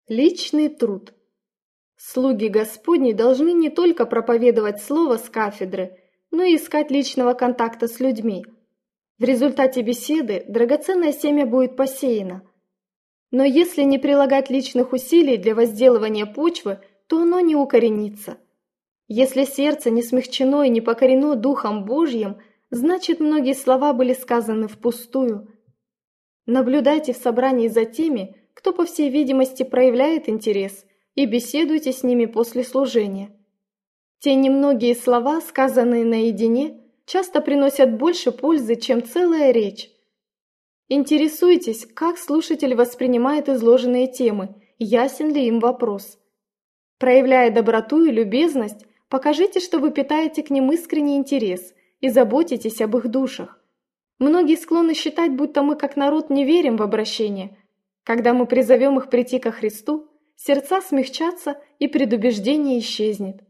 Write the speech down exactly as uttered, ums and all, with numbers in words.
Личный труд. Слуги Господни должны не только проповедовать слово с кафедры, но и искать личного контакта с людьми. В результате беседы драгоценное семя будет посеяно. Но если не прилагать личных усилий для возделывания почвы, то оно не укоренится. Если сердце не смягчено и не покорено Духом Божьим, значит, многие слова были сказаны впустую. Наблюдайте в собрании за теми, кто, по всей видимости, проявляет интерес, и беседуйте с ними после служения. Те немногие слова, сказанные наедине, часто приносят больше пользы, чем целая речь. Интересуйтесь, как слушатель воспринимает изложенные темы, ясен ли им вопрос. Проявляя доброту и любезность, покажите, что вы питаете к ним искренний интерес и заботитесь об их душах. Многие склонны считать, будто мы как народ не верим в обращение. Когда мы призовем их прийти ко Христу, сердца смягчатся и предубеждение исчезнет.